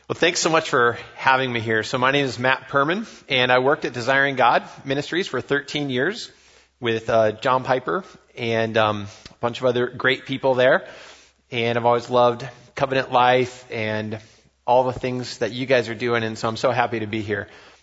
Well, thanks so much for having me here. So my name is Matt Perman, and I worked at Desiring God Ministries for 13 years with John Piper and a bunch of other great people there. And I've always loved Covenant Life and all the things that you guys are doing, and so I'm so happy to be here.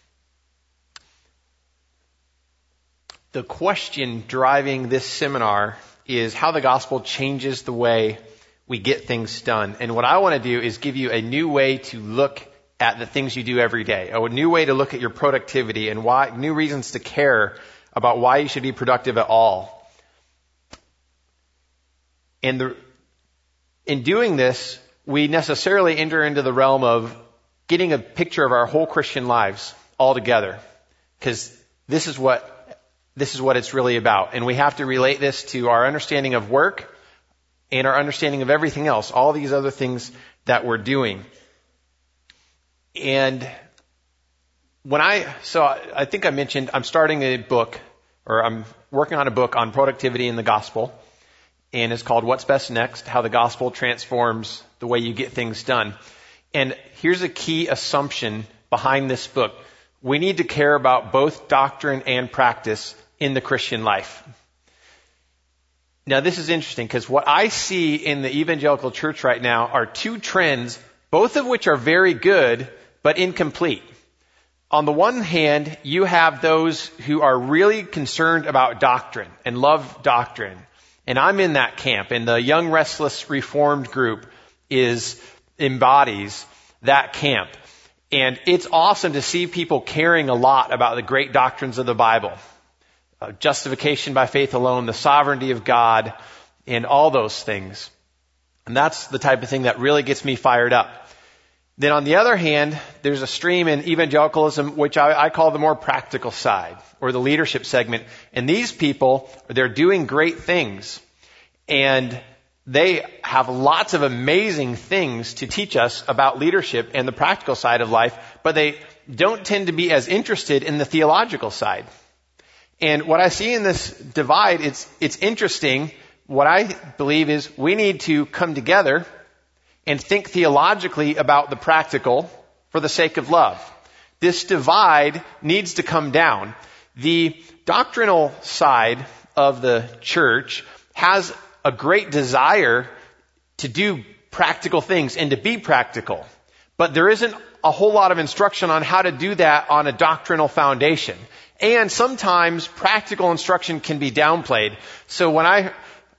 The question driving this seminar is how the gospel changes the way we get things done. And what I want to do is give you a new way to look at the things you do every day, a new way to look at your productivity and why, new reasons to care about why you should be productive at all. And in doing this, we necessarily enter into the realm of getting a picture of our whole Christian lives all together, because this is what it's really about. And we have to relate this to our understanding of work and our understanding of everything else, all these other things that we're doing. And I think I mentioned I'm starting a book, or I'm working on a book on productivity in the gospel, and it's called What's Best Next? How the Gospel Transforms the Way You Get Things Done. And here's a key assumption behind this book. We need to care about both doctrine and practice in the Christian life. Now, this is interesting because what I see in the evangelical church right now are two trends, both of which are very good, but incomplete. On the one hand, you have those who are really concerned about doctrine and love doctrine. And I'm in that camp. And the Young Restless Reformed group embodies that camp. And it's awesome to see people caring a lot about the great doctrines of the Bible. Justification by faith alone, the sovereignty of God, and all those things. And that's the type of thing that really gets me fired up. Then on the other hand, there's a stream in evangelicalism, which I call the more practical side, or the leadership segment. And these people, they're doing great things. And they have lots of amazing things to teach us about leadership and the practical side of life, but they don't tend to be as interested in the theological side. And what I see in this divide, it's interesting. What I believe is we need to come together and think theologically about the practical for the sake of love. This divide needs to come down. The doctrinal side of the church has a great desire to do practical things and to be practical. But there isn't a whole lot of instruction on how to do that on a doctrinal foundation. And sometimes practical instruction can be downplayed. So when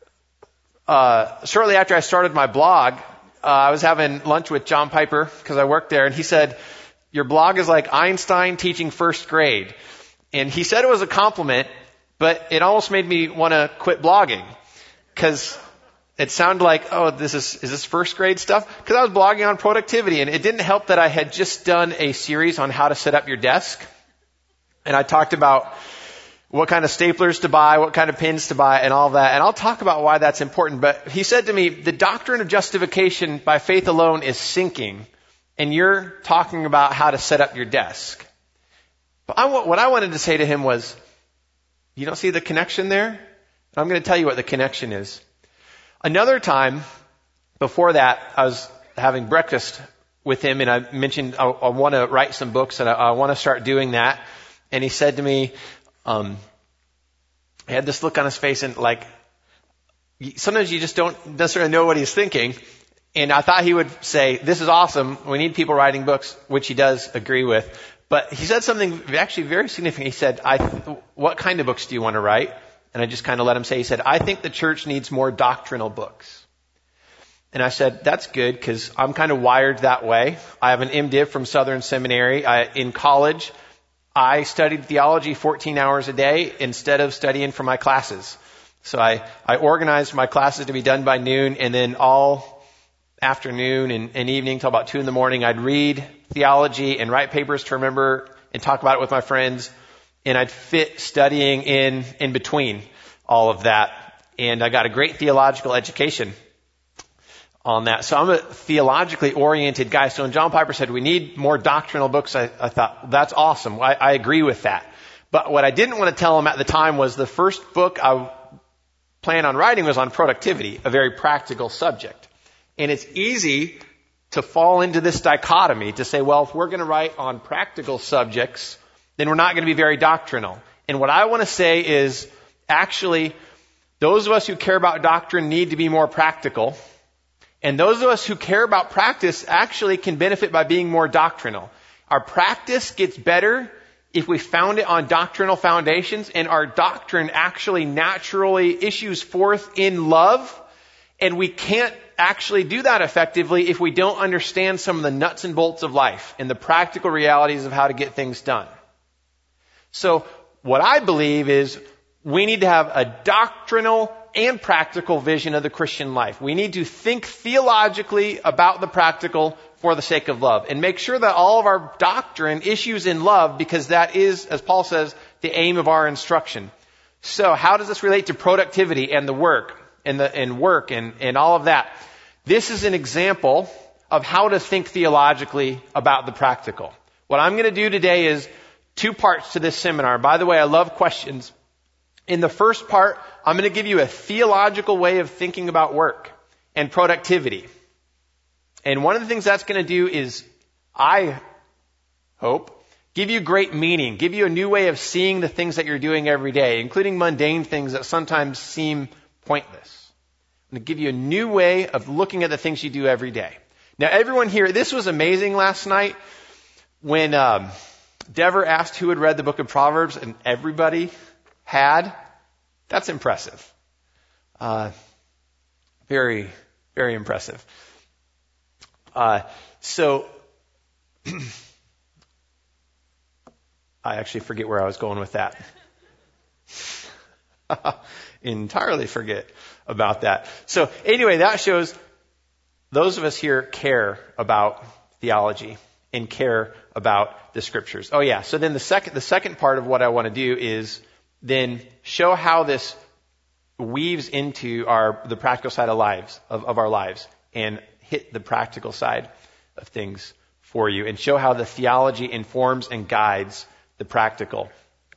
shortly after I started my blog, I was having lunch with John Piper because I worked there, and he said, "Your blog is like Einstein teaching first grade." And he said it was a compliment, but it almost made me want to quit blogging because it sounded like, is this first grade stuff? Because I was blogging on productivity, and it didn't help that I had just done a series on how to set up your desk. And I talked about what kind of staplers to buy, what kind of pins to buy, and all that. And I'll talk about why that's important. But he said to me, the doctrine of justification by faith alone is sinking, and you're talking about how to set up your desk. But what I wanted to say to him was, you don't see the connection there? I'm going to tell you what the connection is. Another time, before that, I was having breakfast with him, and I mentioned I want to write some books, and I want to start doing that. And he said to me, he had this look on his face, and sometimes you just don't necessarily know what he's thinking. And I thought he would say, "This is awesome. We need people writing books," which he does agree with. But he said something actually very significant. He said, "What kind of books do you want to write?" And I just kind of let him say, he said, "I think the church needs more doctrinal books." And I said, "That's good, because I'm kind of wired that way. I have an MDiv from Southern Seminary. In college, I studied theology 14 hours a day instead of studying for my classes. So I organized my classes to be done by noon, and then all afternoon and evening till about 2 a.m, I'd read theology and write papers to remember and talk about it with my friends. And I'd fit studying in between all of that. And I got a great theological education on that. So I'm a theologically oriented guy. So when John Piper said we need more doctrinal books, I thought, that's awesome. I agree with that. But what I didn't want to tell him at the time was the first book I planned on writing was on productivity, a very practical subject. And it's easy to fall into this dichotomy, to say, well, if we're going to write on practical subjects, then we're not going to be very doctrinal. And what I want to say is, actually, those of us who care about doctrine need to be more practical. And those of us who care about practice actually can benefit by being more doctrinal. Our practice gets better if we found it on doctrinal foundations, and our doctrine actually naturally issues forth in love. And we can't actually do that effectively if we don't understand some of the nuts and bolts of life and the practical realities of how to get things done. So what I believe is we need to have a doctrinal and practical vision of the Christian life. We need to think theologically about the practical for the sake of love, and make sure that all of our doctrine issues in love, because that is, as Paul says, the aim of our instruction. So how does this relate to productivity and the work and all of that? This is an example of how to think theologically about the practical. What I'm going to do today is 2 parts to this seminar. By the way, I love questions. In the first part, I'm going to give you a theological way of thinking about work and productivity. And one of the things that's going to do is, I hope, give you great meaning, give you a new way of seeing the things that you're doing every day, including mundane things that sometimes seem pointless. I'm going to give you a new way of looking at the things you do every day. Now, everyone here, this was amazing last night when Dever asked who had read the book of Proverbs, and everybody had. That's impressive. Very, very impressive. So I actually forget where I was going with that. Entirely forget about that. So anyway, that shows those of us here care about theology and care about the scriptures. Oh yeah. So then the second part of what I want to do is then show how this weaves into the practical side of our lives, and hit the practical side of things for you, and show how the theology informs and guides the practical.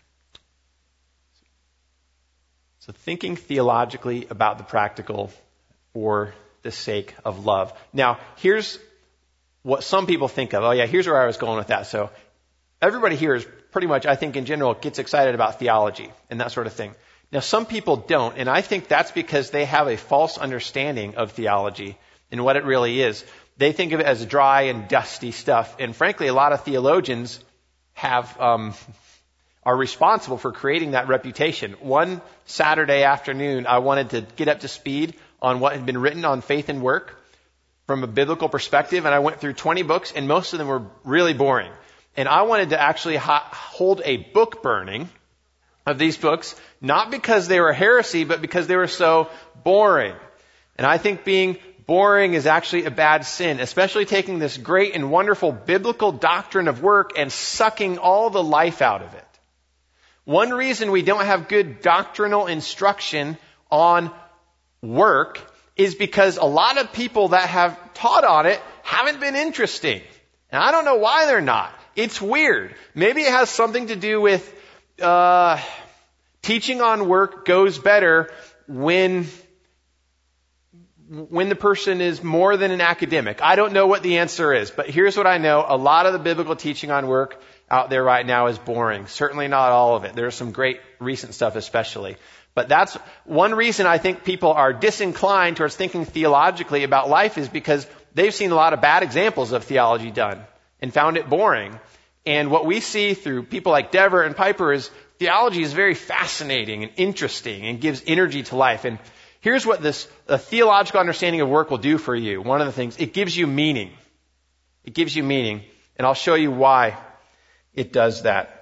So thinking theologically about the practical for the sake of love. Now, here's what some people think of. Oh yeah, here's where I was going with that. So everybody here is pretty much, I think in general, gets excited about theology and that sort of thing. Now, some people don't, and I think that's because they have a false understanding of theology and what it really is. They think of it as dry and dusty stuff. And frankly, a lot of theologians are responsible for creating that reputation. One Saturday afternoon, I wanted to get up to speed on what had been written on faith and work from a biblical perspective, and I went through 20 books, and most of them were really boring. And I wanted to actually hold a book burning of these books, not because they were heresy, but because they were so boring. And I think being boring is actually a bad sin, especially taking this great and wonderful biblical doctrine of work and sucking all the life out of it. One reason we don't have good doctrinal instruction on work is because a lot of people that have taught on it haven't been interesting. And I don't know why they're not. It's weird. Maybe it has something to do with teaching on work goes better when the person is more than an academic. I don't know what the answer is, but here's what I know. A lot of the biblical teaching on work out there right now is boring. Certainly not all of it. There's some great recent stuff especially. But that's one reason I think people are disinclined towards thinking theologically about life, is because they've seen a lot of bad examples of theology done and found it boring. And what we see through people like Dever and Piper is theology is very fascinating and interesting and gives energy to life. And here's what a theological understanding of work will do for you. One of the things, it gives you meaning. It gives you meaning. And I'll show you why it does that.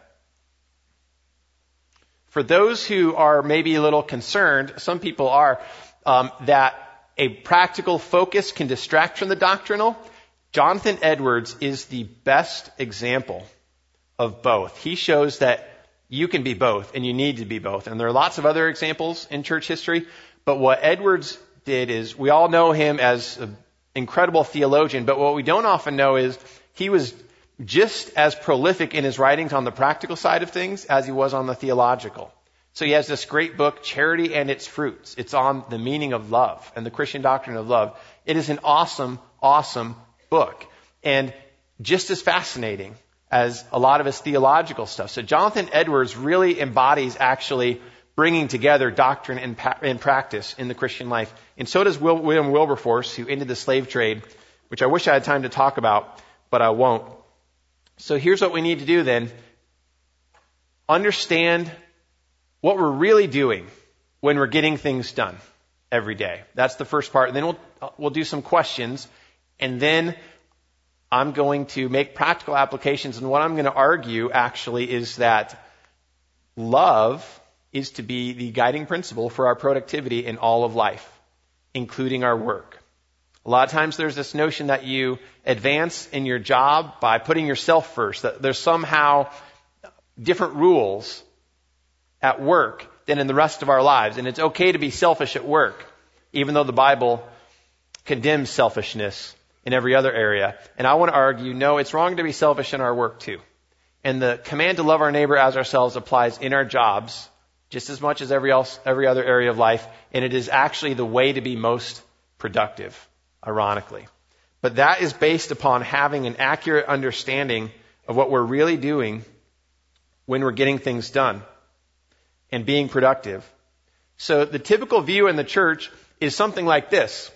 For those who are maybe a little concerned, some people are, that a practical focus can distract from the doctrinal, Jonathan Edwards is the best example of both. He shows that you can be both, and you need to be both. And there are lots of other examples in church history, but what Edwards did is, we all know him as an incredible theologian, but what we don't often know is he was just as prolific in his writings on the practical side of things as he was on the theological. So he has this great book, Charity and Its Fruits. It's on the meaning of love and the Christian doctrine of love. It is an awesome, awesome book and just as fascinating as a lot of his theological stuff. So Jonathan Edwards really embodies actually bringing together doctrine and practice in the Christian life. And so does William Wilberforce, who ended the slave trade, which I wish I had time to talk about, but I won't. So here's what we need to do then. Understand what we're really doing when we're getting things done every day. That's the first part. And then we'll do some questions. And then I'm going to make practical applications. And what I'm going to argue actually is that love is to be the guiding principle for our productivity in all of life, including our work. A lot of times there's this notion that you advance in your job by putting yourself first, that there's somehow different rules at work than in the rest of our lives. And it's okay to be selfish at work, even though the Bible condemns selfishness in every other area. And I want to argue, no, it's wrong to be selfish in our work too. And the command to love our neighbor as ourselves applies in our jobs just as much as every other area of life. And it is actually the way to be most productive, ironically. But that is based upon having an accurate understanding of what we're really doing when we're getting things done and being productive. So the typical view in the church is something like this.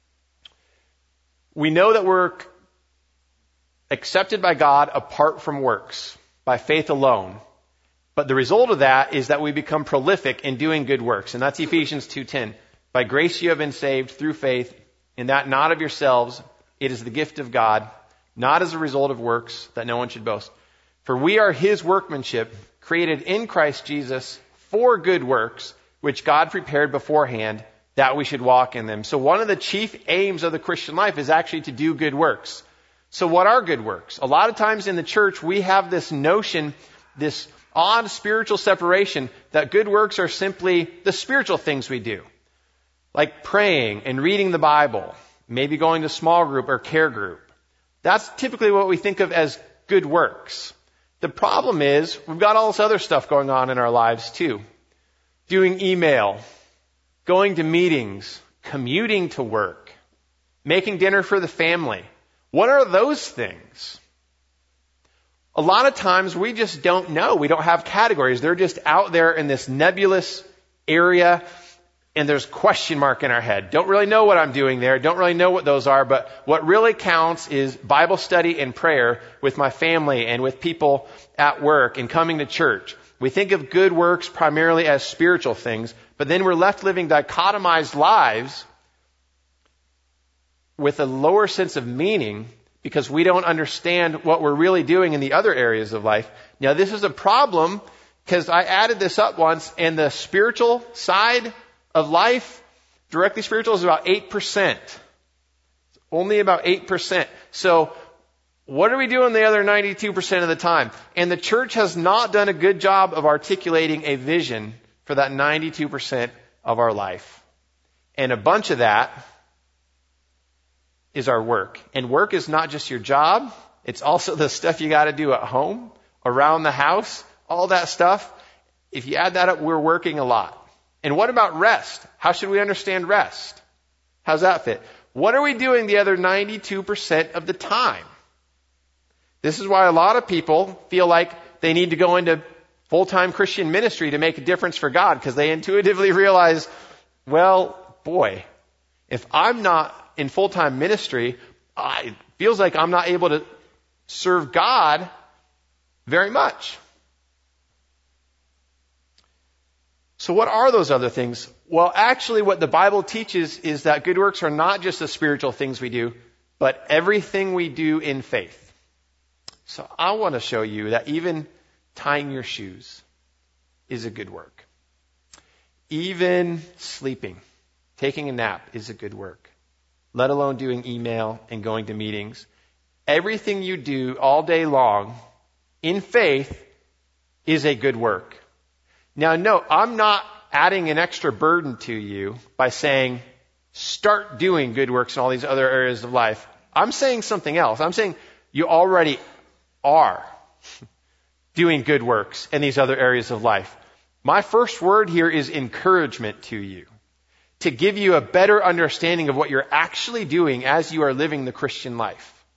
We know that we're accepted by God apart from works, by faith alone. But the result of that is that we become prolific in doing good works. And that's Ephesians 2:10. By grace you have been saved through faith, and that not of yourselves. It is the gift of God, not as a result of works, that no one should boast. For we are his workmanship, created in Christ Jesus for good works, which God prepared beforehand that we should walk in them. So one of the chief aims of the Christian life is actually to do good works. So what are good works? A lot of times in the church we have this notion, this odd spiritual separation, that good works are simply the spiritual things we do. Like praying and reading the Bible, maybe going to small group or care group. That's typically what we think of as good works. The problem is we've got all this other stuff going on in our lives too. Doing email, going to meetings, commuting to work, making dinner for the family. What are those things? A lot of times we just don't know. We don't have categories. They're just out there in this nebulous area, and there's question mark in our head. Don't really know what I'm doing there. Don't really know what those are. But what really counts is Bible study and prayer with my family and with people at work and coming to church. We think of good works primarily as spiritual things, but then we're left living dichotomized lives with a lower sense of meaning because we don't understand what we're really doing in the other areas of life. Now, this is a problem because I added this up once, and the spiritual side of life, directly spiritual, is about 8%. Only about 8%. So what are we doing the other 92% of the time? And the church has not done a good job of articulating a vision for that 92% of our life. And a bunch of that is our work. And work is not just your job. It's also the stuff you got to do at home, around the house, all that stuff. If you add that up, we're working a lot. And what about rest? How should we understand rest? How's that fit? What are we doing the other 92% of the time? This is why a lot of people feel like they need to go into full-time Christian ministry to make a difference for God, because they intuitively realize, well, boy, if I'm not in full-time ministry, it feels like I'm not able to serve God very much. So what are those other things? Well, actually what the Bible teaches is that good works are not just the spiritual things we do, but everything we do in faith. So I want to show you that even tying your shoes is a good work. Even sleeping, taking a nap is a good work, let alone doing email and going to meetings. Everything you do all day long in faith is a good work. Now, no, I'm not adding an extra burden to you by saying, start doing good works in all these other areas of life. I'm saying something else. I'm saying you already are doing good works in these other areas of life. My first word here is encouragement to you, to give you a better understanding of what you're actually doing as you are living the Christian life.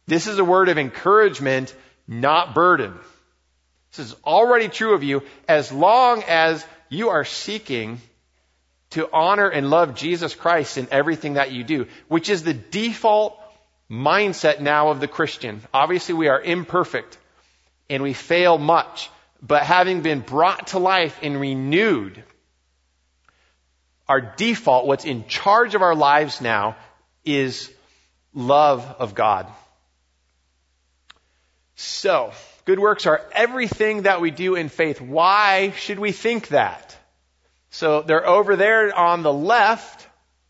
This is a word of encouragement, not burden. This is already true of you as long as you are seeking to honor and love Jesus Christ in everything that you do, which is the default mindset now of the Christian. Obviously, we are imperfect and we fail much, but having been brought to life and renewed, our default, what's in charge of our lives now, is love of God. So, good works are everything that we do in faith. Why should we think that? So they're over there on the left.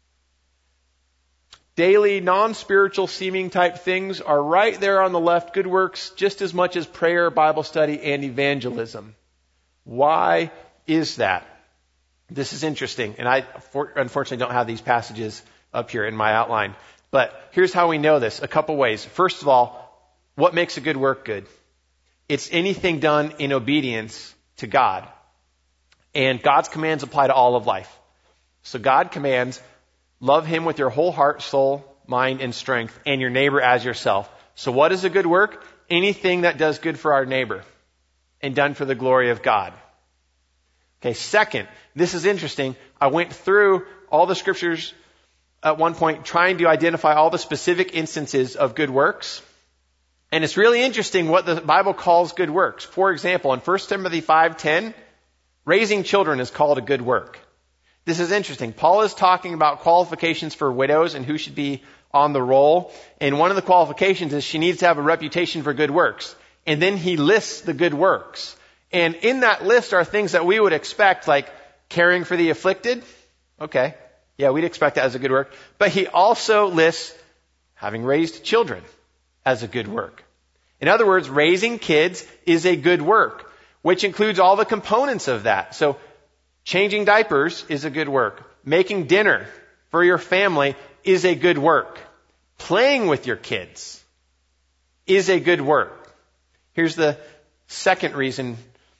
Daily, non-spiritual seeming type things are right there on the left. Good works just as much as prayer, Bible study, and evangelism. Why is that? This is interesting, and I unfortunately don't have these passages up here in my outline. But here's how we know this, a couple ways. First of all, what makes a good work good? It's anything done in obedience to God. And God's commands apply to all of life. So God commands, love Him with your whole heart, soul, mind, and strength, and your neighbor as yourself. So what is a good work? Anything that does good for our neighbor and done for the glory of God. Okay, second, this is interesting. I went through all the scriptures at one point trying to identify all the specific instances of good works. And it's really interesting what the Bible calls good works. For example, in 1 Timothy 5:10, raising children is called a good work. This is interesting. Paul is talking about qualifications for widows and who should be on the roll. And one of the qualifications is she needs to have a reputation for good works. And then he lists the good works. And in that list are things that we would expect, like caring for the afflicted. Okay. Yeah, we'd expect that as a good work. But he also lists having raised children as a good work. In other words, raising kids is a good work, which includes all the components of that. So changing diapers is a good work. Making dinner for your family is a good work. Playing with your kids is a good work. Here's the second reason,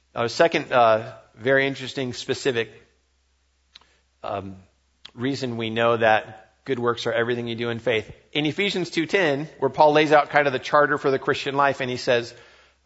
very interesting specific reason we know that good works are everything you do in faith. In Ephesians 2:10, where Paul lays out kind of the charter for the Christian life, and he says,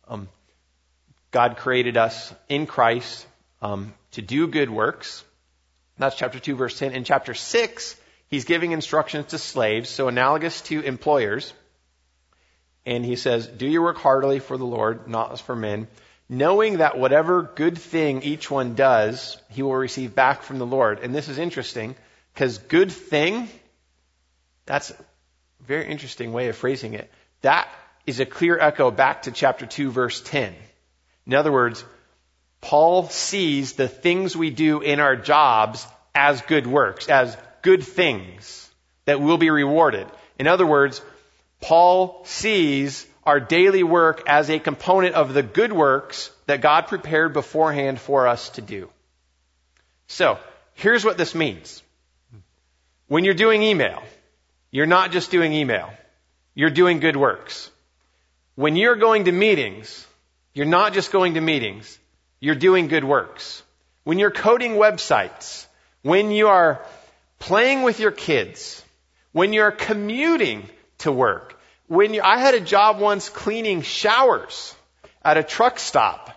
God created us in Christ to do good works. That's chapter 2, verse 10. In chapter 6, he's giving instructions to slaves, so analogous to employers. And he says, do your work heartily for the Lord, not as for men, knowing that whatever good thing each one does, he will receive back from the Lord. And this is interesting, because good thing, that's a very interesting way of phrasing it. That is a clear echo back to chapter 2, verse 10. In other words, Paul sees the things we do in our jobs as good works, as good things that will be rewarded. In other words, Paul sees our daily work as a component of the good works that God prepared beforehand for us to do. So, here's what this means. When you're doing email, you're not just doing email. You're doing good works. When you're going to meetings, you're not just going to meetings. You're doing good works. When you're coding websites, when you are playing with your kids, when you're commuting to work, I had a job once cleaning showers at a truck stop.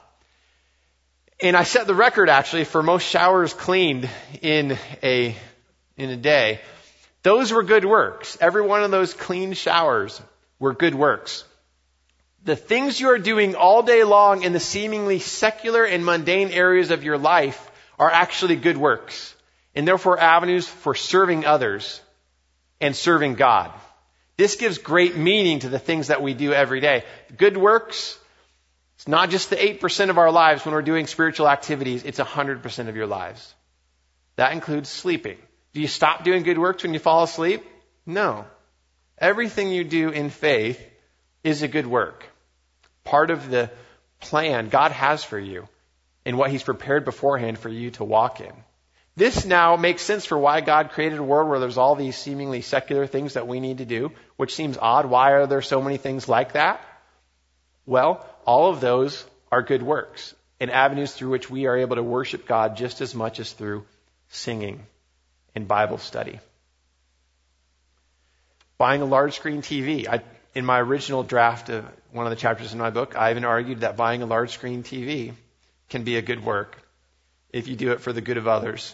And I set the record actually for most showers cleaned in a day. Those were good works. Every one of those clean showers were good works. The things you are doing all day long in the seemingly secular and mundane areas of your life are actually good works, and therefore avenues for serving others and serving God. This gives great meaning to the things that we do every day. Good works, it's not just the 8% of our lives when we're doing spiritual activities, it's 100% of your lives. That includes sleeping. Do you stop doing good works when you fall asleep? No. Everything you do in faith is a good work. Part of the plan God has for you and what He's prepared beforehand for you to walk in. This now makes sense for why God created a world where there's all these seemingly secular things that we need to do, which seems odd. Why are there so many things like that? Well, all of those are good works and avenues through which we are able to worship God just as much as through singing and Bible study. Buying a large screen TV. in my original draft of one of the chapters in my book, I even argued that buying a large screen TV can be a good work if you do it for the good of others,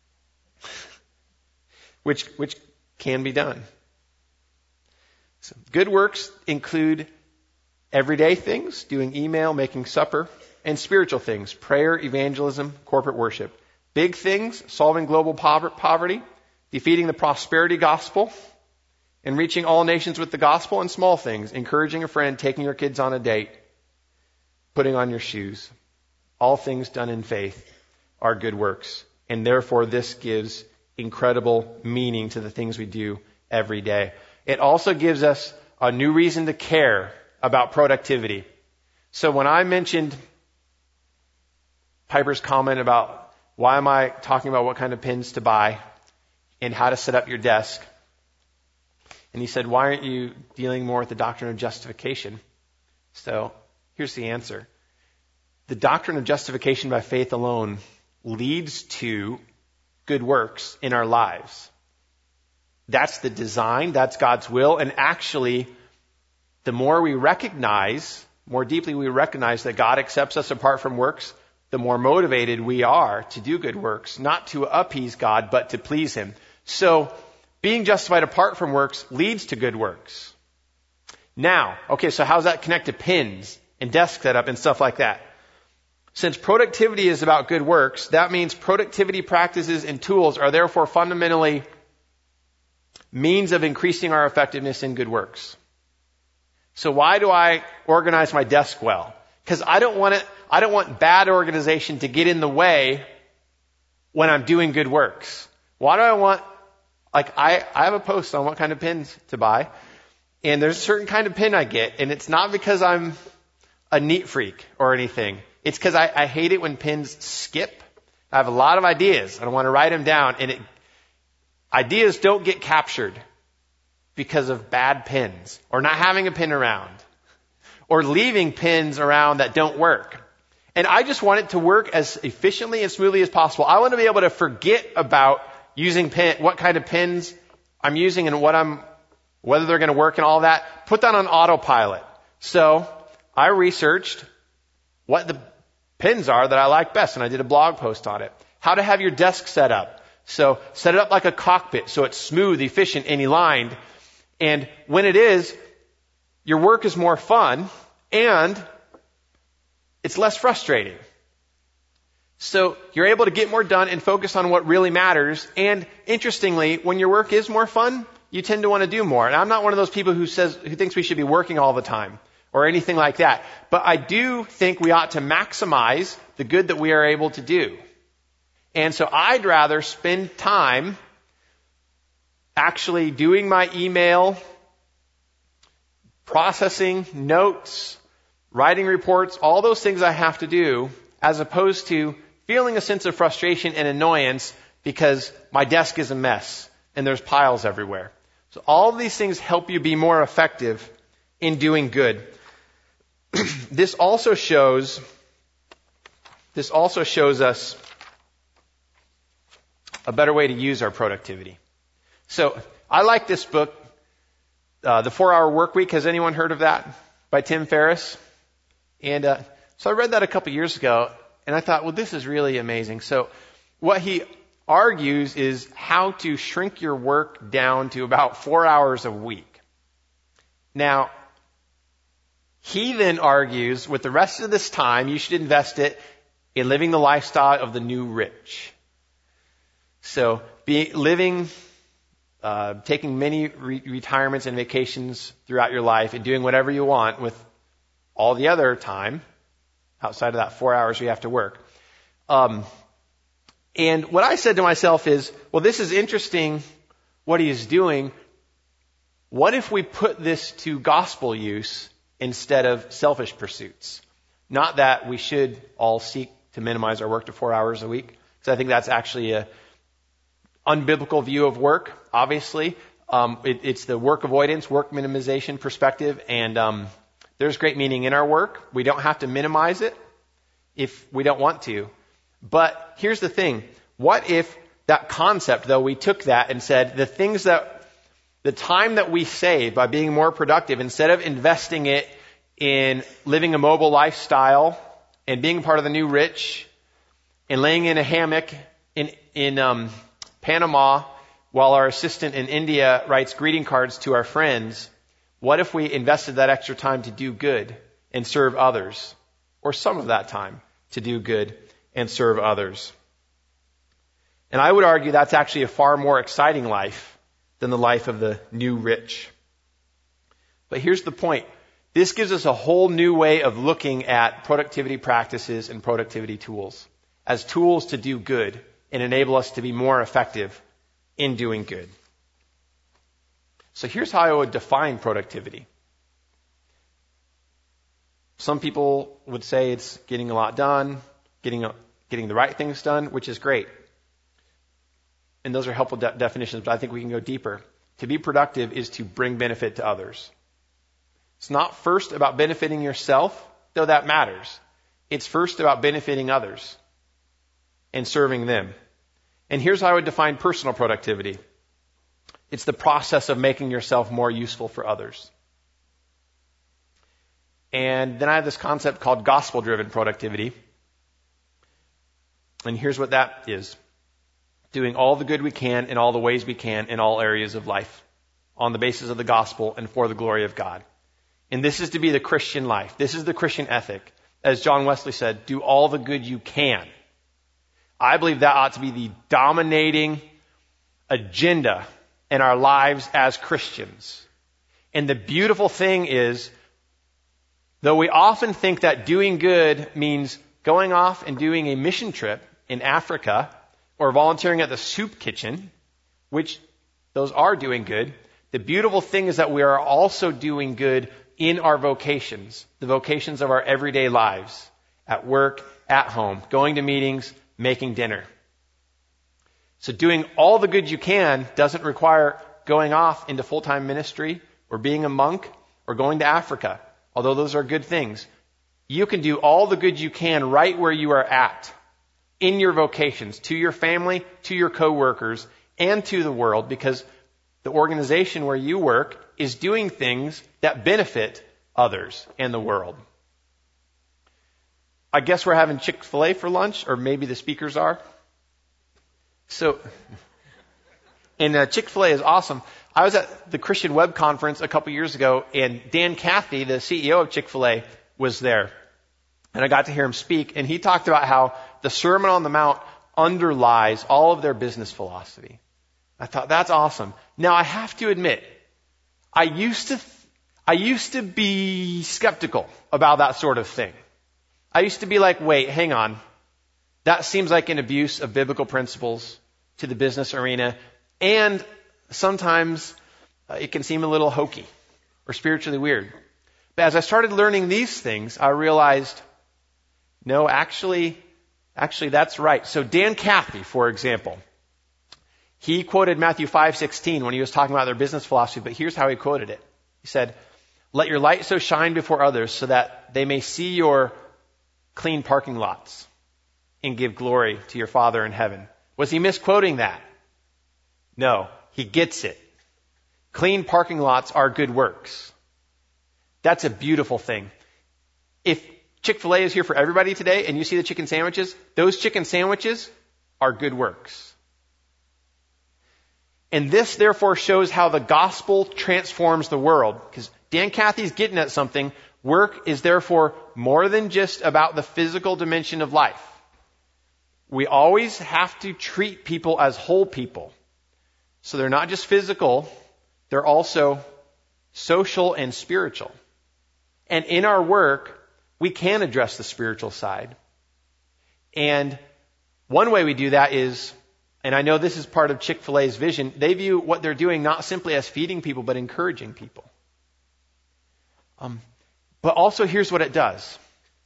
which can be done. So good works include everyday things, doing email, making supper, and spiritual things, prayer, evangelism, corporate worship. Big things, solving global poverty, defeating the prosperity gospel, and reaching all nations with the gospel. And small things, encouraging a friend, taking your kids on a date, putting on your shoes. All things done in faith are good works. And therefore, this gives incredible meaning to the things we do every day. It also gives us a new reason to care about productivity. So when I mentioned Piper's comment about why am I talking about what kind of pens to buy and how to set up your desk, and he said, why aren't you dealing more with the doctrine of justification? So here's the answer. The doctrine of justification by faith alone leads to good works in our lives. That's the design, that's God's will, and actually, the more we recognize, more deeply we recognize that God accepts us apart from works, the more motivated we are to do good works, not to appease God, but to please Him. So, being justified apart from works leads to good works. Now, okay, so how's that connect to pins and desk setup and stuff like that? Since productivity is about good works, that means productivity practices and tools are therefore fundamentally means of increasing our effectiveness in good works. So why do I organize my desk well? Because I don't want bad organization to get in the way when I'm doing good works. Why do I want, I have a post on what kind of pins to buy, and there's a certain kind of pin I get, and it's not because I'm a neat freak or anything. It's because I hate it when pins skip. I have a lot of ideas, and I want to write them down, and ideas don't get captured because of bad pins, or not having a pin around, or leaving pins around that don't work. And I just want it to work as efficiently and smoothly as possible. I want to be able to forget about using what kind of pins I'm using and whether they're going to work and all that. Put that on autopilot. So I researched what the pins are that I like best, and I did a blog post on it. How to have your desk set up. So set it up like a cockpit so it's smooth, efficient, and aligned. And when it is, your work is more fun and it's less frustrating. So you're able to get more done and focus on what really matters. And interestingly, when your work is more fun, you tend to want to do more. And I'm not one of those people who thinks we should be working all the time or anything like that. But I do think we ought to maximize the good that we are able to do. And so I'd rather spend time actually doing my email, processing notes, writing reports, all those things I have to do, as opposed to feeling a sense of frustration and annoyance because my desk is a mess and there's piles everywhere. So all of these things help you be more effective in doing good. This also shows us a better way to use our productivity. So I like this book, The 4-Hour Workweek. Has anyone heard of that? By Tim Ferriss. And so I read that a couple years ago, and I thought, well, this is really amazing. So what he argues is how to shrink your work down to about 4 hours a week. Now, he then argues with the rest of this time, you should invest it in living the lifestyle of the new rich. So taking many retirements and vacations throughout your life and doing whatever you want with all the other time outside of that 4 hours you have to work. And what I said to myself is, well, this is interesting what he is doing. What if we put this to gospel use instead of selfish pursuits? Not that we should all seek to minimize our work to 4 hours a week, because I think that's actually a unbiblical view of work, obviously. It's the work avoidance, work minimization perspective, and there's great meaning in our work. We don't have to minimize it if we don't want to. But here's the thing. What if that concept, though, we took that and said the things that The time that we save by being more productive, instead of investing it in living a mobile lifestyle and being part of the new rich and laying in a hammock in Panama while our assistant in India writes greeting cards to our friends, what if we invested that extra time to do good and serve others? Or some of that time to do good and serve others. And I would argue that's actually a far more exciting life than the life of the new rich. But here's the point. This gives us a whole new way of looking at productivity practices and productivity tools as tools to do good and enable us to be more effective in doing good. So here's how I would define productivity. Some people would say it's getting a lot done, getting the right things done, which is great. And those are helpful definitions, but I think we can go deeper. To be productive is to bring benefit to others. It's not first about benefiting yourself, though that matters. It's first about benefiting others and serving them. And here's how I would define personal productivity. It's the process of making yourself more useful for others. And then I have this concept called gospel-driven productivity. And here's what that is. Doing all the good we can in all the ways we can in all areas of life on the basis of the gospel and for the glory of God. And this is to be the Christian life. This is the Christian ethic. As John Wesley said, do all the good you can. I believe that ought to be the dominating agenda in our lives as Christians. And the beautiful thing is, though we often think that doing good means going off and doing a mission trip in Africa or volunteering at the soup kitchen, which those are doing good, the beautiful thing is that we are also doing good in our vocations, the vocations of our everyday lives, at work, at home, going to meetings, making dinner. So doing all the good you can doesn't require going off into full-time ministry or being a monk or going to Africa, although those are good things. You can do all the good you can right where you are at, in your vocations, to your family, to your coworkers, and to the world, because the organization where you work is doing things that benefit others and the world. I guess we're having Chick-fil-A for lunch, or maybe the speakers are. So, and Chick-fil-A is awesome. I was at the Christian Web Conference a couple years ago, and Dan Cathy, the CEO of Chick-fil-A, was there. And I got to hear him speak, and he talked about how the Sermon on the Mount underlies all of their business philosophy. I thought, that's awesome. Now, I have to admit, I used to be skeptical about that sort of thing. I used to be like, wait, hang on. That seems like an abuse of biblical principles to the business arena. And sometimes it can seem a little hokey or spiritually weird. But as I started learning these things, I realized, no, actually, that's right. So Dan Cathy, for example, he quoted Matthew 5:16 when he was talking about their business philosophy, but here's how he quoted it. He said, "Let your light so shine before others so that they may see your clean parking lots and give glory to your Father in heaven." Was he misquoting that? No, he gets it. Clean parking lots are good works. That's a beautiful thing. If Chick-fil-A is here for everybody today and you see the chicken sandwiches, those chicken sandwiches are good works. And this therefore shows how the gospel transforms the world. Because Dan Cathy's getting at something. Work is therefore more than just about the physical dimension of life. We always have to treat people as whole people. So they're not just physical, they're also social and spiritual. And in our work, we can address the spiritual side. And one way we do that is, and I know this is part of Chick-fil-A's vision, they view what they're doing not simply as feeding people, but encouraging people. But also here's what it does.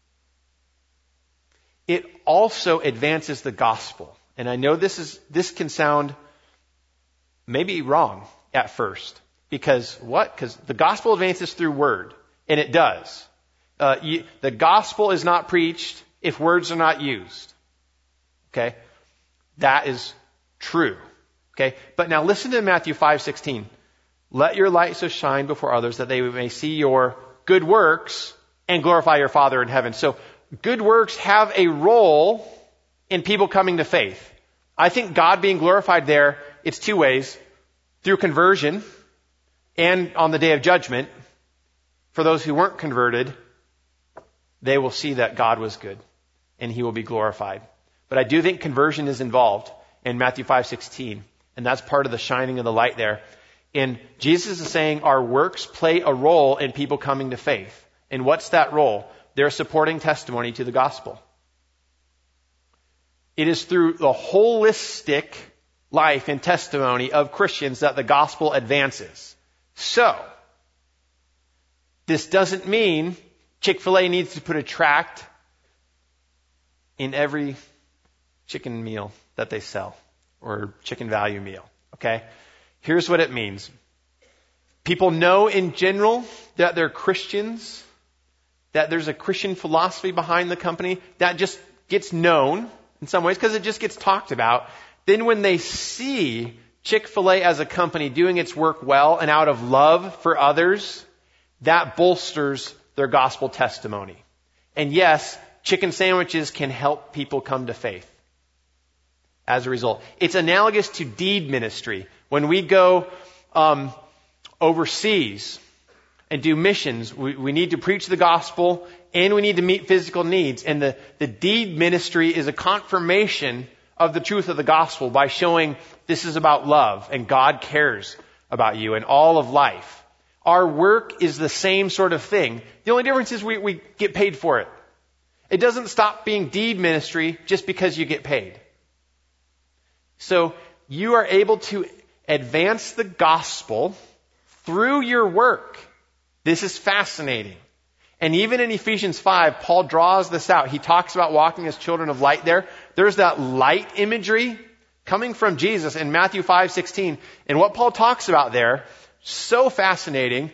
It also advances the gospel. And I know this can sound maybe wrong at first. Because what? Because the gospel advances through word. And it does. The gospel is not preached if words are not used. Okay? That is true. Okay? But now listen to Matthew 5:16. Let your light so shine before others that they may see your good works and glorify your Father in heaven. So good works have a role in people coming to faith. I think God being glorified there, it's two ways. Through conversion and on the day of judgment. For those who weren't converted, they will see that God was good and he will be glorified. But I do think conversion is involved in Matthew 5:16. And that's part of the shining of the light there. And Jesus is saying our works play a role in people coming to faith. And what's that role? They're a supporting testimony to the gospel. It is through the holistic life and testimony of Christians that the gospel advances. So, this doesn't mean Chick-fil-A needs to put a tract in every chicken meal that they sell or chicken value meal. Okay? Here's what it means. People know in general that they're Christians, that there's a Christian philosophy behind the company. That just gets known in some ways because it just gets talked about. Then when they see Chick-fil-A as a company doing its work well and out of love for others, that bolsters their gospel testimony. And yes, chicken sandwiches can help people come to faith as a result. It's analogous to deed ministry. When we go overseas and do missions, we need to preach the gospel and we need to meet physical needs. And the deed ministry is a confirmation of the truth of the gospel by showing this is about love and God cares about you and all of life. Our work is the same sort of thing. The only difference is we get paid for it. It doesn't stop being deed ministry just because you get paid. So you are able to advance the gospel through your work. This is fascinating. And even in Ephesians 5, Paul draws this out. He talks about walking as children of light there. There's that light imagery coming from Jesus in Matthew 5:16. And what Paul talks about there, so fascinating,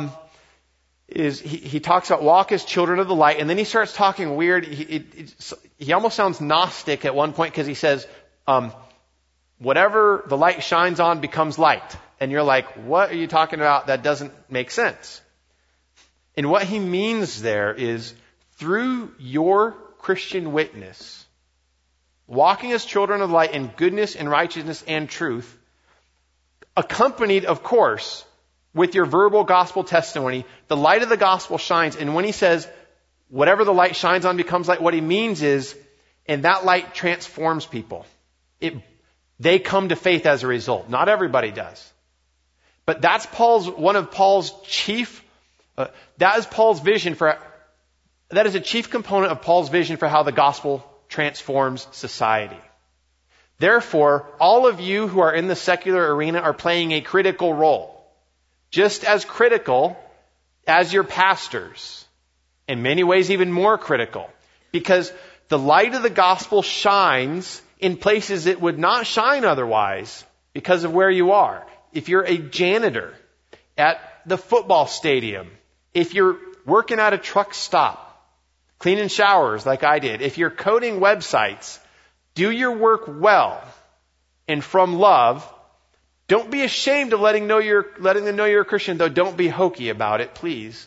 is he talks about walk as children of the light. And then he starts talking weird. He almost sounds Gnostic at one point because he says, whatever the light shines on becomes light. And you're like, what are you talking about? That doesn't make sense. And what he means there is through your Christian witness, walking as children of light in goodness and righteousness and truth, accompanied, of course, with your verbal gospel testimony, the light of the gospel shines. And when he says, whatever the light shines on becomes light, what he means is, and that light transforms people. They come to faith as a result. Not everybody does. But that's one of Paul's chief, that is a chief component of Paul's vision for how the gospel transforms society. Therefore, all of you who are in the secular arena are playing a critical role. Just as critical as your pastors. In many ways, even more critical. Because the light of the gospel shines in places it would not shine otherwise because of where you are. If you're a janitor at the football stadium, if you're working at a truck stop, cleaning showers like I did, if you're coding websites, do your work well and from love. Don't be ashamed of letting them know you're a Christian, though don't be hokey about it, please.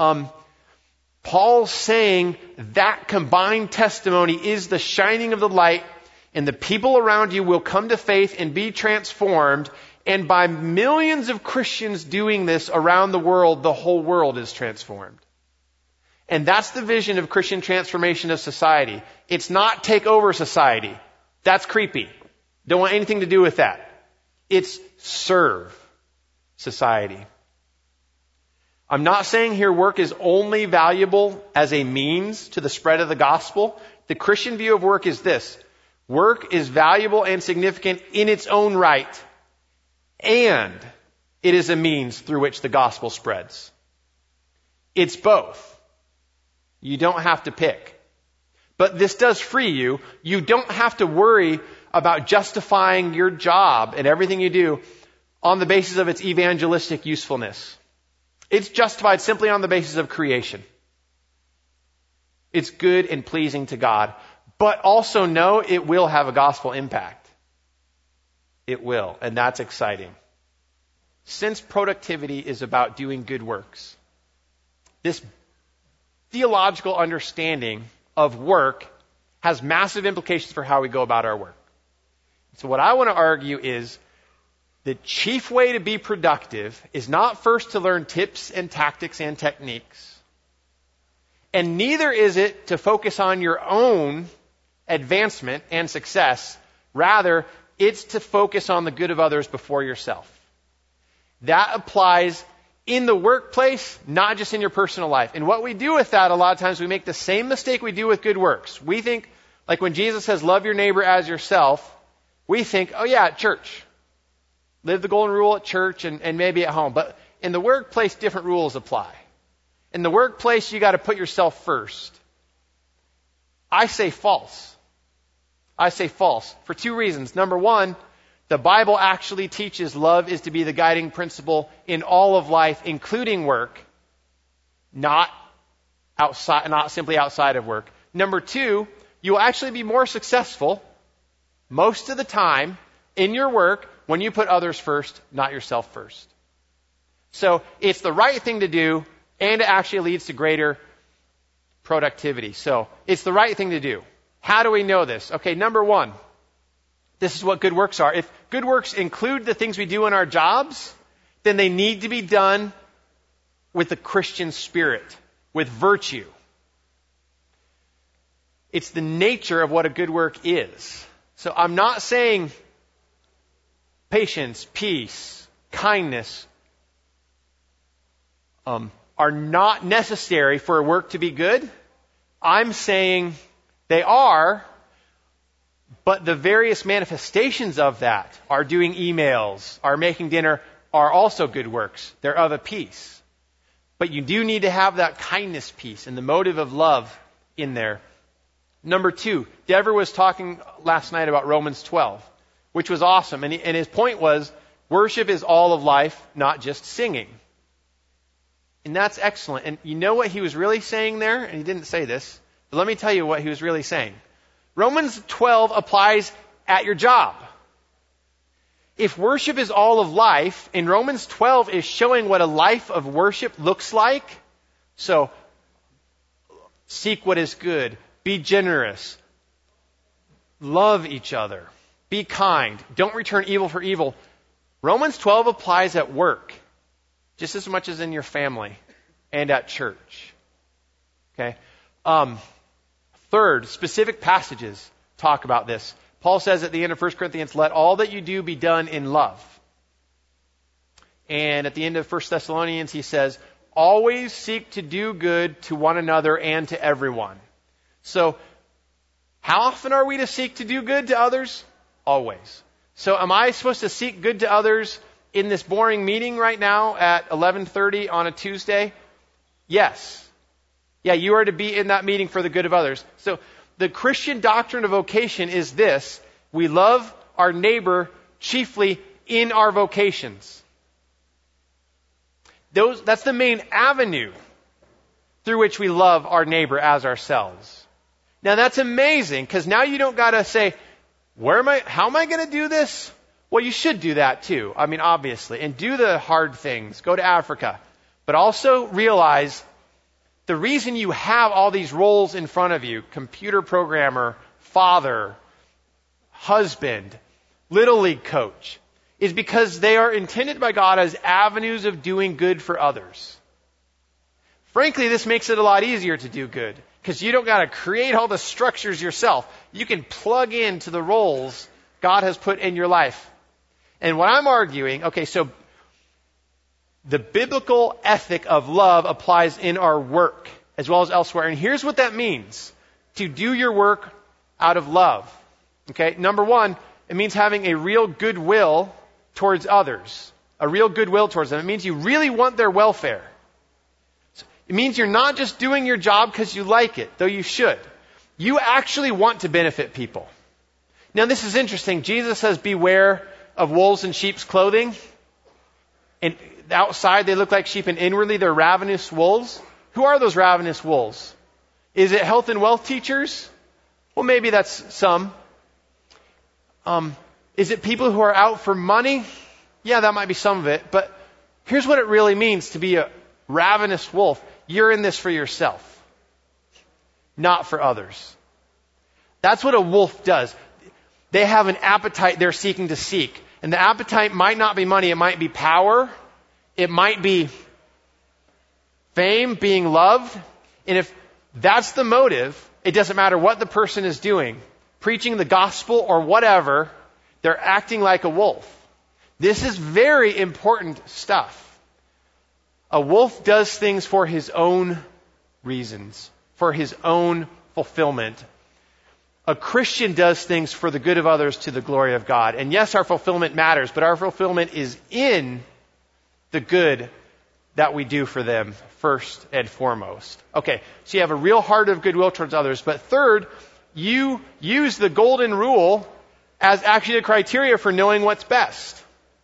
Paul's saying that combined testimony is the shining of the light, and the people around you will come to faith and be transformed. And by millions of Christians doing this around the world, the whole world is transformed. And that's the vision of Christian transformation of society. It's not take over society. That's creepy. Don't want anything to do with that. It's serve society. I'm not saying here work is only valuable as a means to the spread of the gospel. The Christian view of work is this. Work is valuable and significant in its own right, and it is a means through which the gospel spreads. It's both. You don't have to pick. But this does free you. You don't have to worry about justifying your job and everything you do on the basis of its evangelistic usefulness. It's justified simply on the basis of creation. It's good and pleasing to God. But also know it will have a gospel impact. It will. And that's exciting. since productivity is about doing good works, this theological understanding of work has massive implications for how we go about our work. So what I want to argue is the chief way to be productive is not first to learn tips and tactics and techniques, and neither is it to focus on your own advancement and success. Rather, it's to focus on the good of others before yourself. That applies in the workplace, not just in your personal life. And what we do with that, a lot of times we make the same mistake we do with good works. We think, like when Jesus says, love your neighbor as yourself, we think, oh yeah, at church. Live the golden rule at church and maybe at home. But in the workplace, different rules apply. In the workplace, you got to put yourself first. I say false. I say false for two reasons. Number one, the Bible actually teaches love is to be the guiding principle in all of life, including work, not simply outside of work. Number two, you'll actually be more successful most of the time in your work when you put others first, not yourself first. So it's the right thing to do, and it actually leads to greater productivity. So it's the right thing to do. How do we know this? Okay, number one, this is what good works are. If good works include the things we do in our jobs, then they need to be done with the Christian spirit, with virtue. It's the nature of what a good work is. So I'm not saying patience, peace, kindness are not necessary for a work to be good. I'm saying they are, but the various manifestations of that are doing emails, are making dinner, are also good works. They're of a piece. But you do need to have that kindness piece and the motive of love in there. Number two, Dever was talking last night about Romans 12, which was awesome. And his point was, worship is all of life, not just singing. And that's excellent. And you know what he was really saying there? And he didn't say this, but let me tell you what he was really saying. Romans 12 applies at your job. If worship is all of life, and Romans 12 is showing what a life of worship looks like, so seek what is good, be generous, love each other, be kind, don't return evil for evil. Romans 12 applies at work just as much as in your family and at church. Okay? Third, specific passages talk about this. Paul says at the end of 1 Corinthians, let all that you do be done in love. And at the end of 1 Thessalonians, he says, always seek to do good to one another and to everyone. So, how often are we to seek to do good to others? Always. So am I supposed to seek good to others in this boring meeting right now at 11:30 on a Tuesday? Yes. Yeah, you are to be in that meeting for the good of others. So the Christian doctrine of vocation is this. We love our neighbor chiefly in our vocations. That's the main avenue through which we love our neighbor as ourselves. Now that's amazing, because now you don't got to say, how am I going to do this? Well, you should do that too. I mean, obviously. And do the hard things. Go to Africa. But also realize the reason you have all these roles in front of you, computer programmer, father, husband, little league coach, is because they are intended by God as avenues of doing good for others. Frankly, this makes it a lot easier to do good, because you don't got to create all the structures yourself. You can plug into the roles God has put in your life. And what I'm arguing, okay, so the biblical ethic of love applies in our work as well as elsewhere. And here's what that means: to do your work out of love. Okay, number one, it means having a real goodwill towards others. A real goodwill towards them. It means you really want their welfare. It means you're not just doing your job because you like it, though you should. You actually want to benefit people. Now this is interesting. Jesus says, beware of wolves in sheep's clothing. And outside they look like sheep, and inwardly they're ravenous wolves. Who are those ravenous wolves? Is it health and wealth teachers? Well, maybe that's some. Is it people who are out for money? Yeah, that might be some of it. But Here's what it really means to be a ravenous wolf. You're in this for yourself, not for others. That's what a wolf does. They have an appetite they're seeking to seek. And the appetite might not be money. It might be power. It might be fame, being loved. And if that's the motive, it doesn't matter what the person is doing, preaching the gospel or whatever, they're acting like a wolf. This is very important stuff. A wolf does things for his own reasons, for his own fulfillment. A Christian does things for the good of others to the glory of God. And yes, our fulfillment matters, but our fulfillment is in the good that we do for them first and foremost. Okay, so you have a real heart of goodwill towards others. But third, you use the golden rule as actually the criteria for knowing what's best.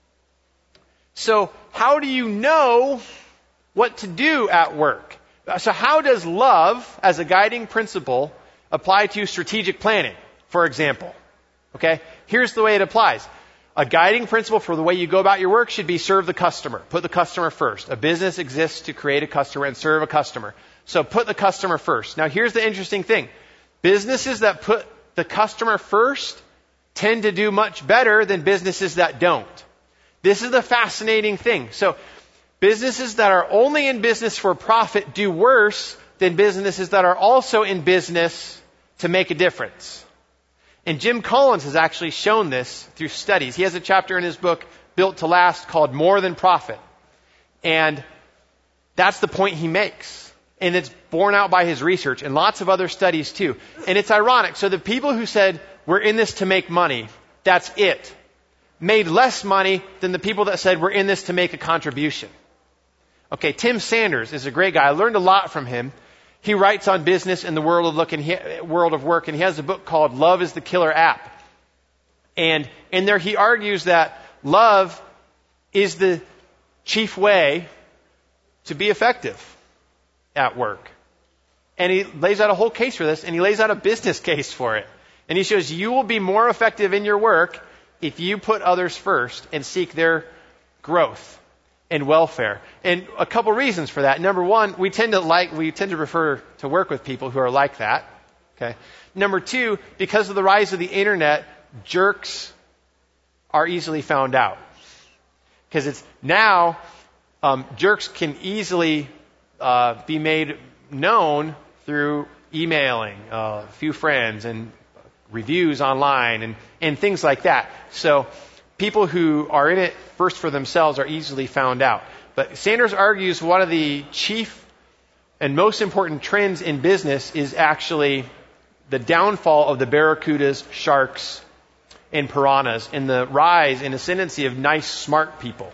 So how do you know what to do at work? So how does love as a guiding principle apply to strategic planning, for example? Okay, here's the way it applies. A guiding principle for the way you go about your work should be serve the customer. Put the customer first. A business exists to create a customer and serve a customer. So put the customer first. Now here's the interesting thing. Businesses that put the customer first tend to do much better than businesses that don't. This is the fascinating thing. So businesses that are only in business for profit do worse than businesses that are also in business to make a difference. And Jim Collins has actually shown this through studies. He has a chapter in his book, Built to Last, called More Than Profit. And that's the point he makes. And it's borne out by his research and lots of other studies too. And it's ironic. So the people who said, we're in this to make money, that's it, made less money than the people that said, we're in this to make a contribution. Okay, Tim Sanders is a great guy. I learned a lot from him. He writes on business and the world of work, and he has a book called Love is the Killer App. And in there he argues that love is the chief way to be effective at work. And he lays out a whole case for this, and he lays out a business case for it. And he shows you will be more effective in your work if you put others first and seek their growth and welfare. And a couple reasons for that. Number one, we tend to prefer to work with people who are like that. Okay. Number two, because of the rise of the internet, jerks are easily found out. Because it's now, jerks can easily be made known through emailing a few friends and reviews online and things like that. So people who are in it first for themselves are easily found out. But Sanders argues one of the chief and most important trends in business is actually the downfall of the barracudas, sharks, and piranhas, and the rise and ascendancy of nice, smart people.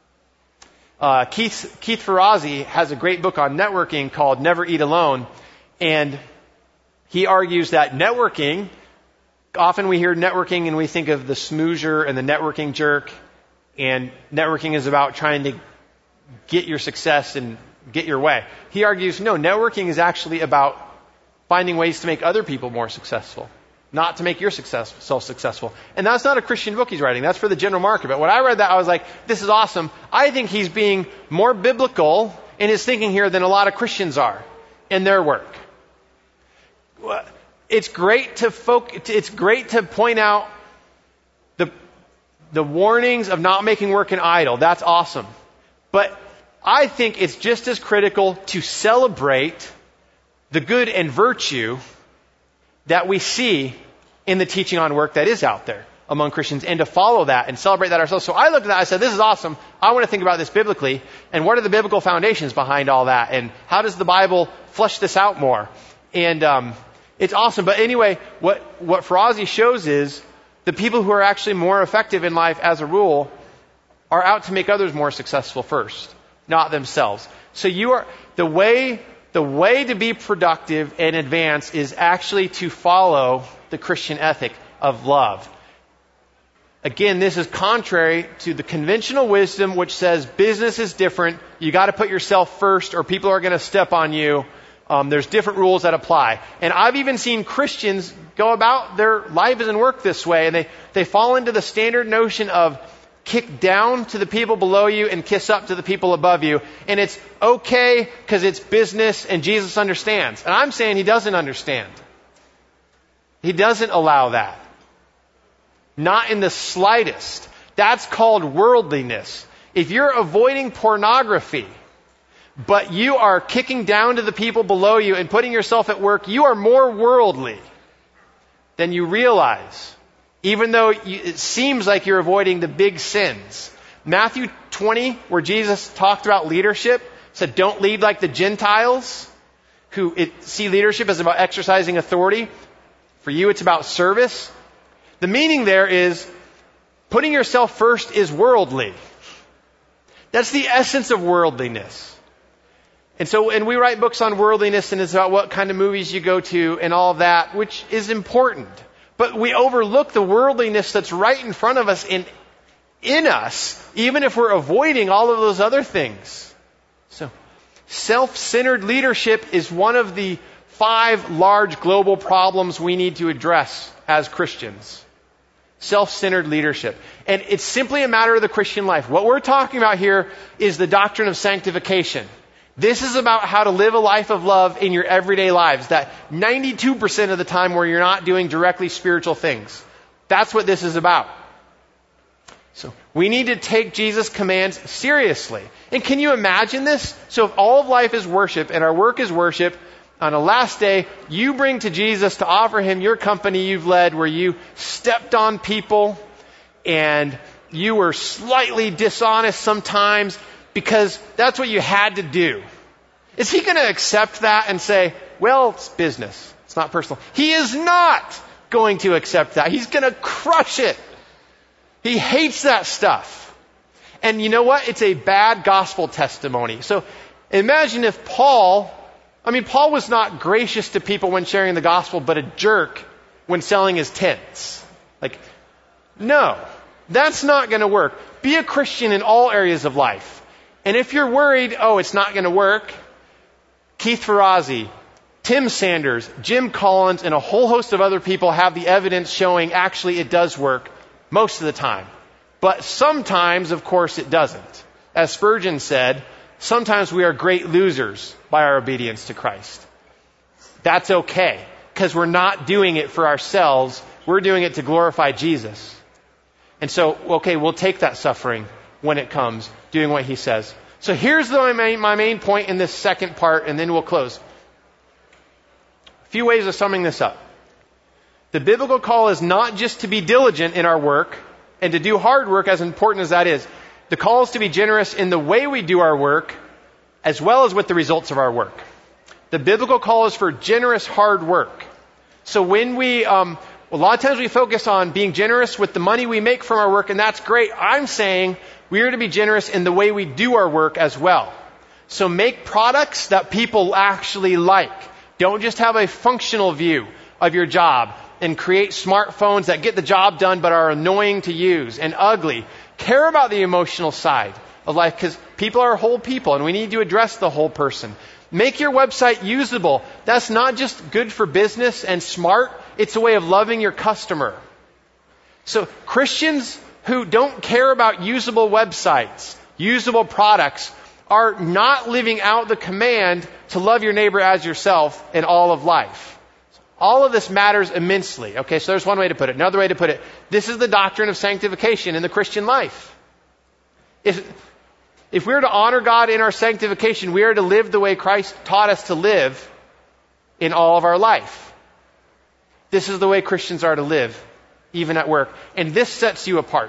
Keith Ferrazzi has a great book on networking called Never Eat Alone, and he argues that networking, often we hear networking and we think of the smoozer and the networking jerk, and networking is about trying to get your success and get your way. He argues, no, networking is actually about finding ways to make other people more successful, not to make yourself successful. And that's not a Christian book he's writing. That's for the general market. But when I read that, I was like, this is awesome. I think he's being more biblical in his thinking here than a lot of Christians are in their work. It's great to point out the warnings of not making work an idol. That's awesome. But I think it's just as critical to celebrate the good and virtue that we see in the teaching on work that is out there among Christians, and to follow that and celebrate that ourselves. So I looked at that, I said, this is awesome. I want to think about this biblically, and what are the biblical foundations behind all that, and how does the Bible flesh this out more? And it's awesome. But anyway, what Ferrazzi shows is the people who are actually more effective in life as a rule are out to make others more successful first, not themselves. So the way to be productive and advance is actually to follow the Christian ethic of love. Again, this is contrary to the conventional wisdom which says business is different. You got to put yourself first or people are going to step on you. There's different rules that apply. And I've even seen Christians go about their lives and work this way, and they fall into the standard notion of kick down to the people below you and kiss up to the people above you. And it's okay because it's business and Jesus understands. And I'm saying he doesn't understand. He doesn't allow that. Not in the slightest. That's called worldliness. If you're avoiding pornography, but you are kicking down to the people below you and putting yourself at work, you are more worldly than you realize, even though it seems like you're avoiding the big sins. Matthew 20, where Jesus talked about leadership, said don't lead like the Gentiles, who see leadership as about exercising authority. For you, it's about service. The meaning there is putting yourself first is worldly. That's the essence of worldliness. And we write books on worldliness, and it's about what kind of movies you go to and all of that, which is important. But we overlook the worldliness that's right in front of us in us, even if we're avoiding all of those other things. So, self-centered leadership is one of the 5 large global problems we need to address as Christians. Self-centered leadership. And it's simply a matter of the Christian life. What we're talking about here is the doctrine of sanctification. This is about how to live a life of love in your everyday lives. That 92% of the time where you're not doing directly spiritual things. That's what this is about. So we need to take Jesus' commands seriously. And can you imagine this? So if all of life is worship and our work is worship, on a last day, you bring to Jesus to offer him your company you've led where you stepped on people and you were slightly dishonest sometimes because that's what you had to do. Is he going to accept that and say, well, it's business. It's not personal. He is not going to accept that. He's going to crush it. He hates that stuff. And you know what? It's a bad gospel testimony. So imagine if Paul was not gracious to people when sharing the gospel, but a jerk when selling his tents. No, that's not going to work. Be a Christian in all areas of life. And if you're worried, it's not going to work, Keith Ferrazzi, Tim Sanders, Jim Collins, and a whole host of other people have the evidence showing actually it does work most of the time. But sometimes, of course, it doesn't. As Spurgeon said, sometimes we are great losers by our obedience to Christ. That's okay, because we're not doing it for ourselves. We're doing it to glorify Jesus. And so, we'll take that suffering when it comes, doing what he says. So here's my main point in this second part, and then we'll close. A few ways of summing this up. The biblical call is not just to be diligent in our work and to do hard work, as important as that is. The call is to be generous in the way we do our work, as well as with the results of our work. The biblical call is for generous, hard work. So when a lot of times we focus on being generous with the money we make from our work, and that's great. I'm saying we are to be generous in the way we do our work as well. So make products that people actually like. Don't just have a functional view of your job and create smartphones that get the job done but are annoying to use and ugly. Care about the emotional side of life because people are whole people and we need to address the whole person. Make your website usable. That's not just good for business and smart. It's a way of loving your customer. So Christians who don't care about usable websites, usable products, are not living out the command to love your neighbor as yourself in all of life. All of this matters immensely. Okay, so there's one way to put it. Another way to put it, this is the doctrine of sanctification in the Christian life. If we are to honor God in our sanctification, we are to live the way Christ taught us to live in all of our life. This is the way Christians are to live, even at work. And this sets you apart.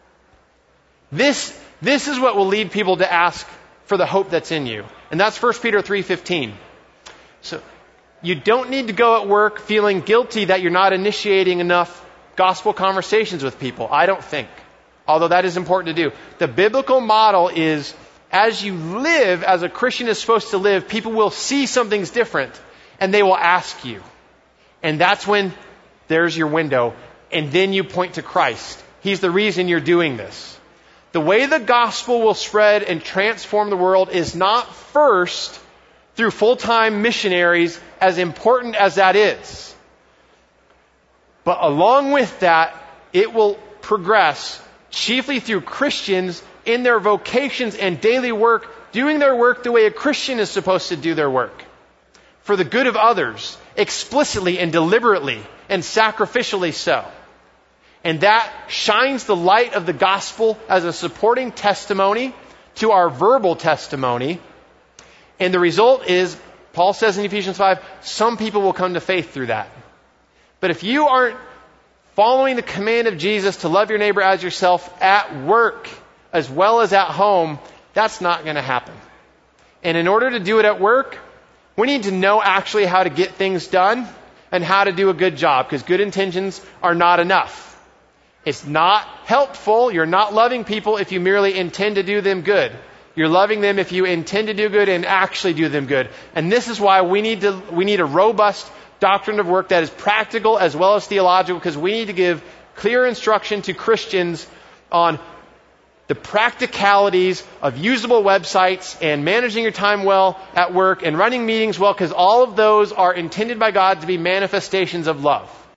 This is what will lead people to ask for the hope that's in you. And that's 1 Peter 3:15. So you don't need to go at work feeling guilty that you're not initiating enough gospel conversations with people. I don't think. Although that is important to do. The biblical model is, as you live as a Christian is supposed to live, people will see something's different and they will ask you. And that's when there's your window. And then you point to Christ. He's the reason you're doing this. The way the gospel will spread and transform the world is not first through full-time missionaries, as important as that is. But along with that, it will progress chiefly through Christians in their vocations and daily work, doing their work the way a Christian is supposed to do their work, for the good of others, explicitly and deliberately and sacrificially so. And that shines the light of the gospel as a supporting testimony to our verbal testimony. And the result is, Paul says in Ephesians 5, some people will come to faith through that. But if you aren't following the command of Jesus to love your neighbor as yourself at work as well as at home, that's not going to happen. And in order to do it at work, we need to know actually how to get things done and how to do a good job, because good intentions are not enough. It's not helpful. You're not loving people if you merely intend to do them good. You're loving them if you intend to do good and actually do them good. And this is why we need a robust doctrine of work that is practical as well as theological, because we need to give clear instruction to Christians on the practicalities of usable websites and managing your time well at work and running meetings well, because all of those are intended by God to be manifestations of love.